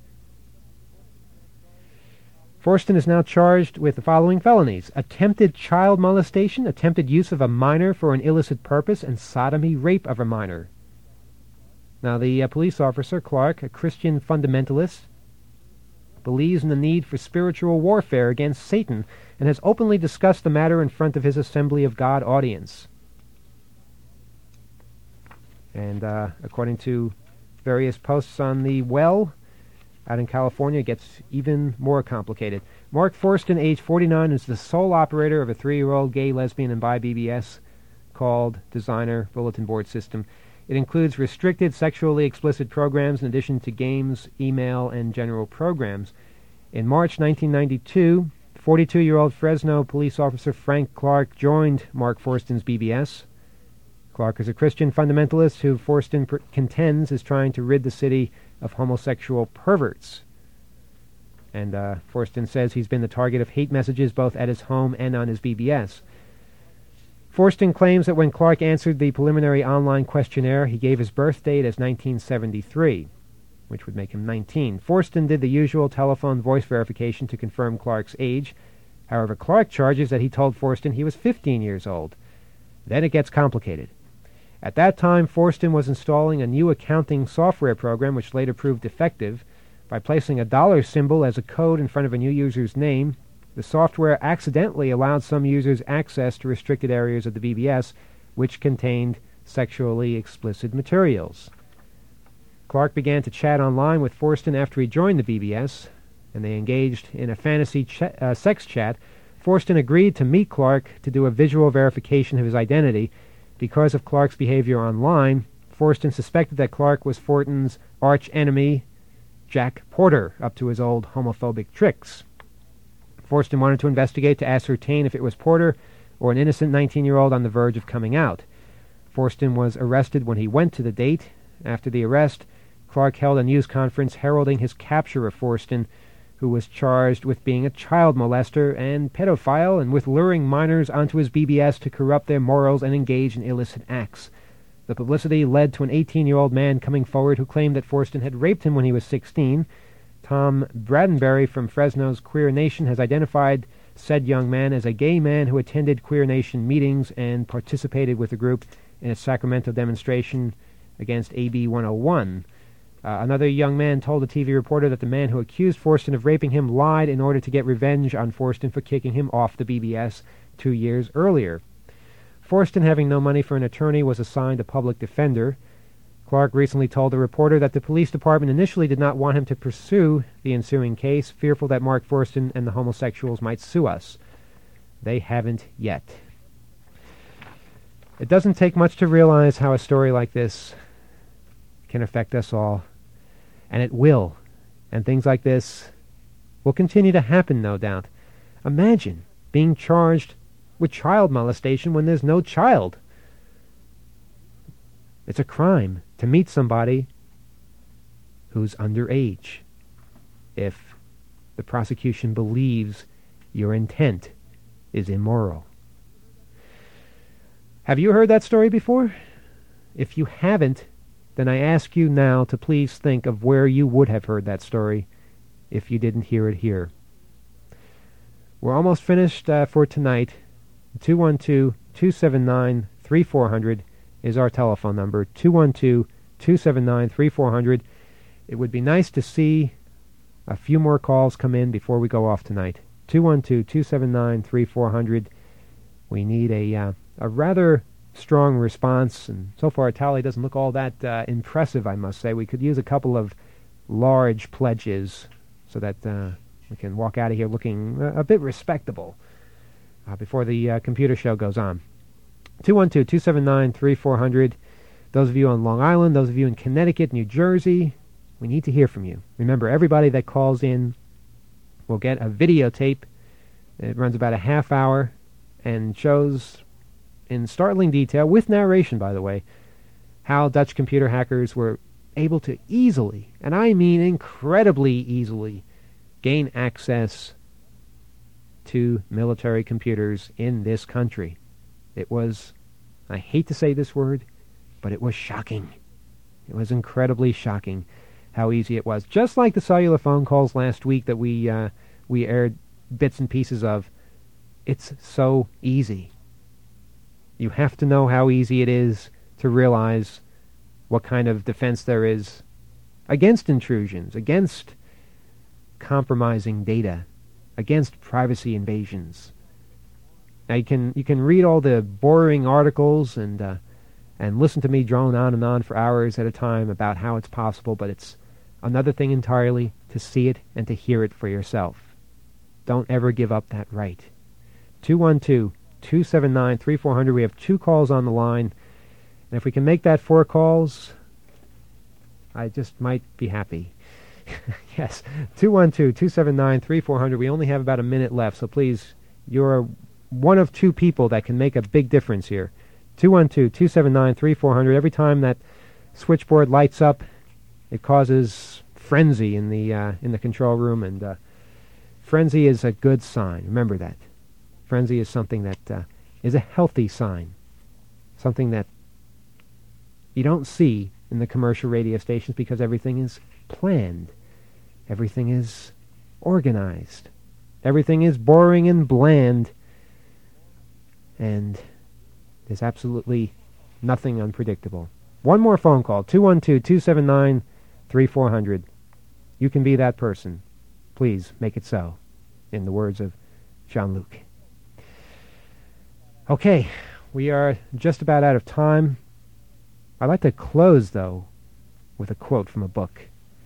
Forston is now charged with the following felonies: attempted child molestation, attempted use of a minor for an illicit purpose, and sodomy rape of a minor. Now, the uh, police officer, Clark, a Christian fundamentalist, believes in the need for spiritual warfare against Satan and has openly discussed the matter in front of his Assembly of God audience. And uh, according to various posts on the Well, out in California, it gets even more complicated. Mark Forston, age forty-nine, is the sole operator of a three-year-old gay, lesbian, and bi B B S called Designer Bulletin Board System. It includes restricted sexually explicit programs in addition to games, email, and general programs. In March nineteen ninety-two, forty-two-year-old Fresno police officer Frank Clark joined Mark Forston's B B S. Clark is a Christian fundamentalist who Forston pr- contends is trying to rid the city of homosexual perverts. And uh, Forston says he's been the target of hate messages both at his home and on his B B S. Forston claims that when Clark answered the preliminary online questionnaire, he gave his birth date as nineteen seventy-three, which would make him nineteen. Forston did the usual telephone voice verification to confirm Clark's age. However, Clark charges that he told Forston he was fifteen years old. Then it gets complicated. At that time, Forston was installing a new accounting software program which later proved defective. By placing a dollar symbol as a code in front of a new user's name, the software accidentally allowed some users access to restricted areas of the B B S which contained sexually explicit materials. Clark began to chat online with Forston after he joined the B B S, and they engaged in a fantasy ch- uh, sex chat. Forston agreed to meet Clark to do a visual verification of his identity. Because of Clark's behavior online, Forston suspected that Clark was Forston's arch-enemy, Jack Porter, up to his old homophobic tricks. Forston wanted to investigate to ascertain if it was Porter or an innocent nineteen-year-old on the verge of coming out. Forston was arrested when he went to the date. After the arrest, Clark held a news conference heralding his capture of Forston, who was charged with being a child molester and pedophile and with luring minors onto his B B S to corrupt their morals and engage in illicit acts. The publicity led to an eighteen-year-old man coming forward who claimed that Forston had raped him when he was sixteen. Tom Bradenberry from Fresno's Queer Nation has identified said young man as a gay man who attended Queer Nation meetings and participated with the group in a Sacramento demonstration against A B one oh one. Uh, another young man told a T V reporter that the man who accused Forston of raping him lied in order to get revenge on Forston for kicking him off the B B S two years earlier. Forston, having no money for an attorney, was assigned a public defender. Clark recently told the reporter that the police department initially did not want him to pursue the ensuing case, fearful that Mark Forston and the homosexuals might sue us. They haven't yet. It doesn't take much to realize how a story like this can affect us all. And it will. And things like this will continue to happen, no doubt. Imagine being charged with child molestation when there's no child. It's a crime to meet somebody who's underage, if The prosecution believes your intent is immoral. Have you heard that story before? If you haven't, then I ask you now to please think of where you would have heard that story if you didn't hear it here. We're almost finished uh, for tonight. two one two, two seven nine, three four zero zero is our telephone number. two one two, two seven nine, three four zero zero. It would be nice to see a few more calls come in before we go off tonight. two one two, two seven nine, three four zero zero. We need a uh, a rather strong response, and so far our tally doesn't look all that uh, impressive, I must say. We could use a couple of large pledges so that uh, we can walk out of here looking a, a bit respectable uh, before the uh, computer show goes on. two one two, two seven nine, three four zero zero. Those of you on Long Island, those of you in Connecticut, New Jersey, we need to hear from you. Remember, everybody that calls in will get a videotape. It runs about a half hour and shows in startling detail, with narration, by the way, how Dutch computer hackers were able to easily, and I mean incredibly easily, gain access to military computers in this country. It was, I hate to say this word, but it was shocking. It was incredibly shocking how easy it was. Just like the cellular phone calls last week that we uh, we aired bits and pieces of, it's so easy. You have to know how easy it is to realize what kind of defense there is against intrusions, against compromising data, against privacy invasions. Now you can you can read all the boring articles and uh, and listen to me drone on and on for hours at a time about how it's possible, but it's another thing entirely to see it and to hear it for yourself. Don't ever give up that right. two one two, two seven nine, three four zero zero. We have two calls on the line. And if we can make that four calls, I just might be happy. Yes, two one two, two seven nine, three four zero zero. We only have about a minute left, so please, you're one of two people that can make a big difference here. two one two, two seven nine, three four zero zero. Every time that switchboard lights up, it causes frenzy in the uh, in the control room, and uh, frenzy is a good sign. Remember that. Frenzy is something that uh, is a healthy sign, something that you don't see in the commercial radio stations because everything is planned, everything is organized, everything is boring and bland, and there's absolutely nothing unpredictable. One more phone call, two one two, two seven nine, three four zero zero. You can be that person. Please make it so, in the words of Jean-Luc. Okay, we are just about out of time. I'd like to close, though, with a quote from a book.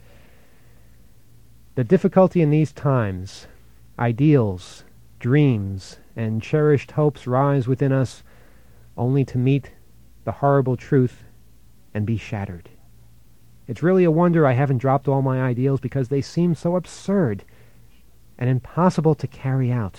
The difficulty in these times, ideals, dreams, and cherished hopes rise within us only to meet the horrible truth and be shattered. It's really a wonder I haven't dropped all my ideals because they seem so absurd and impossible to carry out.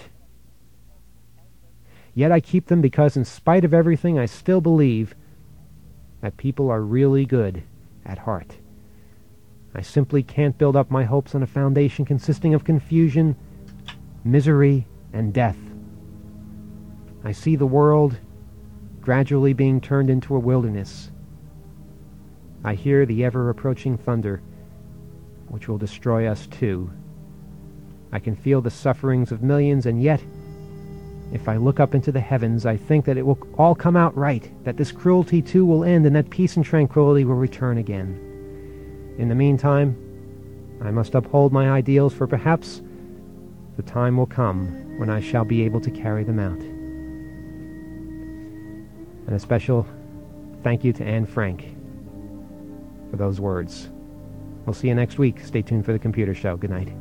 Yet I keep them because in spite of everything, I still believe that people are really good at heart. I simply can't build up my hopes on a foundation consisting of confusion, misery, and death. I see the world gradually being turned into a wilderness. I hear the ever-approaching thunder, which will destroy us too. I can feel the sufferings of millions, and yet, if I look up into the heavens, I think that it will all come out right, that this cruelty too will end, and that peace and tranquility will return again. In the meantime, I must uphold my ideals, for perhaps the time will come when I shall be able to carry them out. And a special thank you to Anne Frank for those words. We'll see you next week. Stay tuned for the computer show. Good night.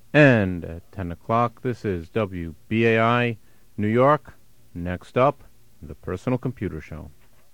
And at ten o'clock, this is W B A I, New York. Next up, the Personal Computer Show.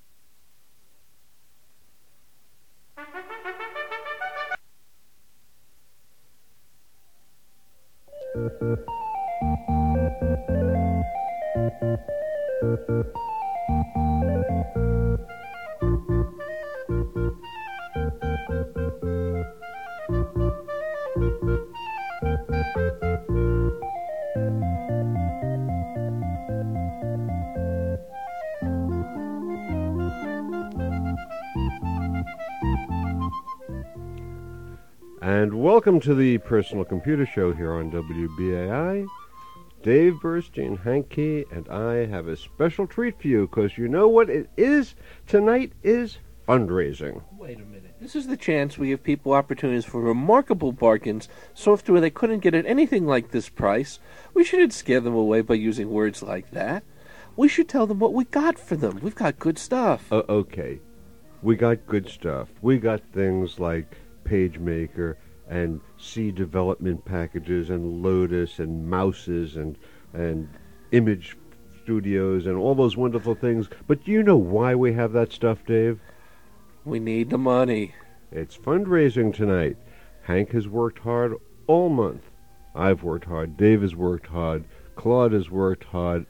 And welcome to the Personal Computer Show here on W B A I. Dave Burstein, Hank Key, and I have a special treat for you, because you know what it is? Tonight is fundraising. Wait a minute. This is the chance we give people opportunities for remarkable bargains, software they couldn't get at anything like this price. We shouldn't scare them away by using words like that. We should tell them what we got for them. We've got good stuff. Uh, okay. We got good stuff. We got things like PageMaker and C development packages and Lotus and mouses and and image studios and all those wonderful things. But do you know why we have that stuff, Dave? We need the money. It's fundraising tonight. Hank has worked hard all month. I've worked hard. Dave has worked hard. Claude has worked hard.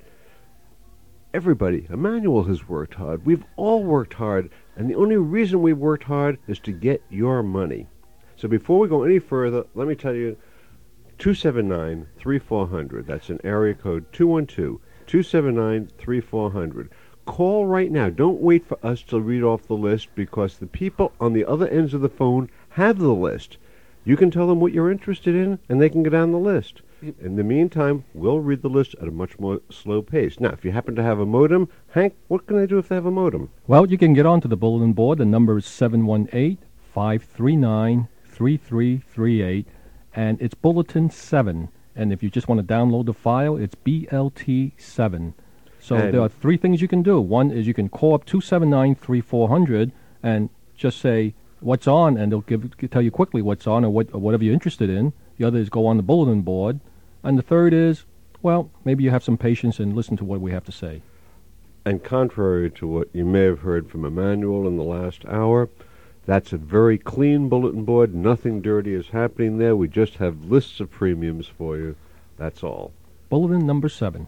Everybody, Emmanuel has worked hard. We've all worked hard. And the only reason we worked hard is to get your money. So before we go any further, let me tell you, two seven nine, three four zero zero. That's an area code two one two, two seven nine, three four zero zero. Call right now. Don't wait for us to read off the list, because the people on the other ends of the phone have the list. You can tell them what you're interested in, and they can go down the list. In the meantime, we'll read the list at a much more slow pace. Now, if you happen to have a modem, Hank, what can I do if they have a modem? Well, you can get onto the bulletin board. The number is seven one eight, five three nine, three three three eight, and it's Bulletin seven. And if you just want to download the file, it's B L T seven. So And- there are three things you can do. One is you can call up two seven nine, three four zero zero and just say what's on, and they'll give tell you quickly what's on or, what, or whatever you're interested in. The other is go on the bulletin board. And the third is, well, maybe you have some patience and listen to what we have to say. And contrary to what you may have heard from Emmanuel in the last hour, that's a very clean bulletin board. Nothing dirty is happening there. We just have lists of premiums for you. That's all. Bulletin number seven.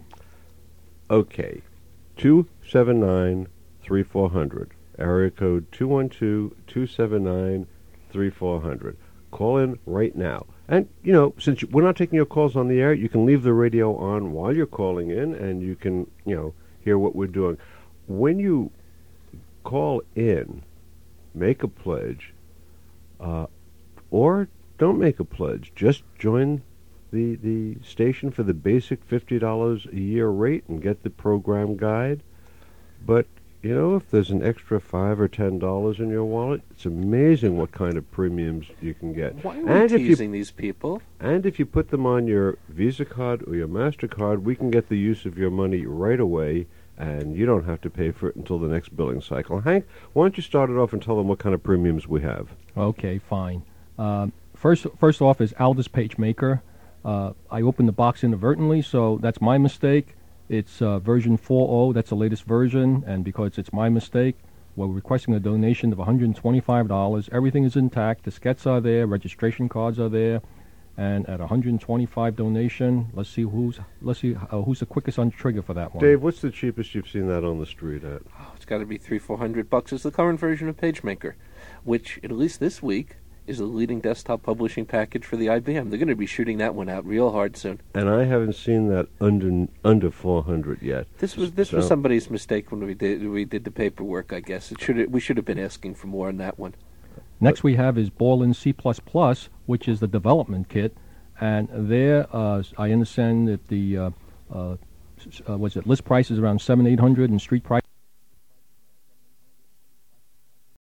Okay. two seven nine, three four zero zero. Area code two one two, two seven nine, three four zero zero. Call in right now. And, you know, since we're not taking your calls on the air, you can leave the radio on while you're calling in, and you can, you know, hear what we're doing. When you call in, make a pledge, uh, or don't make a pledge. Just join the, the station for the basic fifty dollars a year rate and get the program guide. But, you know, if there's an extra five or ten dollars in your wallet, it's amazing what kind of premiums you can get. Why are we And if you teasing these people? And if you put them on your Visa card or your MasterCard, we can get the use of your money right away, and you don't have to pay for it until the next billing cycle. Hank, why don't you start it off and tell them what kind of premiums we have? Okay, fine. Uh, first, first off is Aldous PageMaker. Uh, I opened the box inadvertently, so that's my mistake. It's uh, version four point oh. That's the latest version, and because it's my mistake, we're requesting a donation of one hundred twenty-five dollars. Everything is intact. Diskettes are there. Registration cards are there. And at one hundred twenty-five dollars donation, let's see who's let's see uh, who's the quickest on trigger for that one. Dave, what's the cheapest you've seen that on the street at? Oh, it's got to be three, four hundred bucks. It's the current version of PageMaker, which at least this week is the leading desktop publishing package for the I B M. They're going to be shooting that one out real hard soon. And I haven't seen that under under four hundred yet. This was this So- was somebody's mistake when we did we did the paperwork. I guess it should we should have been asking for more on that one. Next we have is Borland C plus plus, which is the development kit. And there, uh, I understand that the uh, uh, s- uh, what's it? List price is around seven, eight hundred, and street price